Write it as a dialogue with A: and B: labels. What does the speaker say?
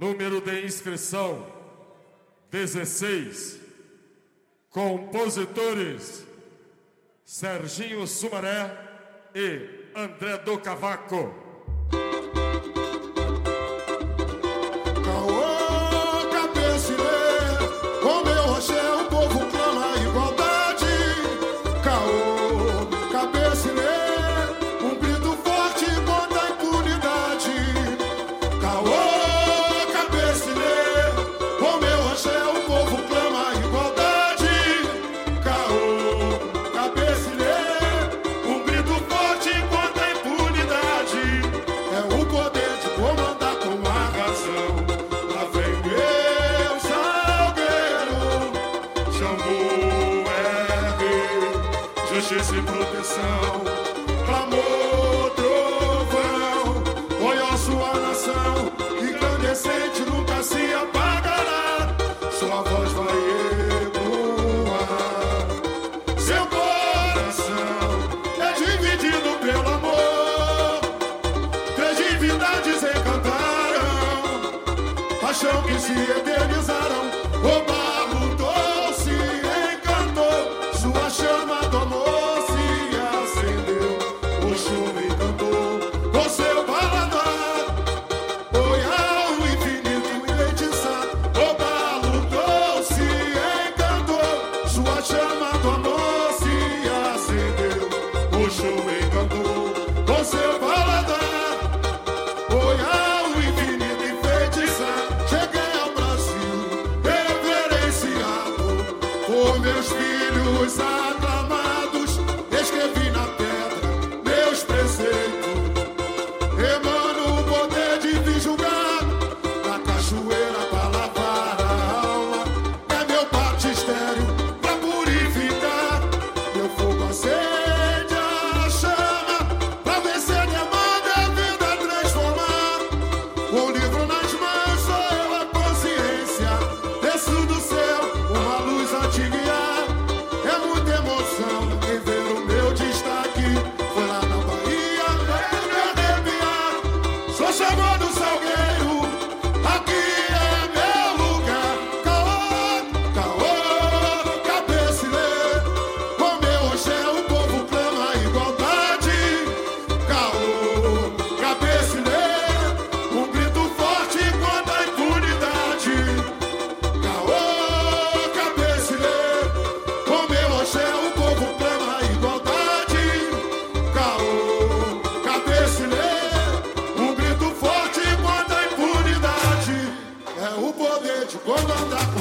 A: Número de inscrição 16. Compositores Serginho Sumaré e André do Cavaco.
B: Caô, cabecilê, com meu rocher o povo clama igualdade. Caô, cabecilê, um grito forte contra a impunidade. Caô, cabecilê, com meu rocher o povo clama igualdade. Caô, cabecilê, um grito forte contra a impunidade. É o poder de comandar com a razão. Lá vem meu Salgueiro, Xangô é rei, justiça e proteção. Clamor, trovão, olha sua nação, incandescente nunca se apagará. Sua voz vai ecoar. Seu coração é dividido pelo amor. Três divindades encantaram, paixão que se eternizaram. O barro doce encantou, sua chama do amor se acendeu. O chumbo encantou com seu paladar, foi ao infinito enfeitiçar. O barro doce encantou, sua chama do amor se acendeu. O chumbo encantou com seu paladar, foi ao infinito enfeitiçar. Cheguei ao Brasil reverenciado por meus filhos aclamados. Escrevi na pedra meus preceitos, emano o poder de vir julgar. Na cachoeira pra lavar a alma, é meu batistério pra purificar. Meu fogo acende a chama pra vencer, demanda a vida transformar. Com o livro nas mãos sou eu a consciência, desço do céu uma luz a te guiar. É muita emoção em ver o meu destaque. Foi lá na Bahia, me arrepiar. Sou Xangô do Salgueiro, aqui é meu lugar. Caô, caô, cabecilê, com meu rocher o povo clama igualdade. Caô, cabecilê, um grito forte contra a impunidade. Caô, cabecilê, com meu rocher o povo clama igualdade. Caô, cabecilê, um grito forte contra a impunidade. É o poder de comandar.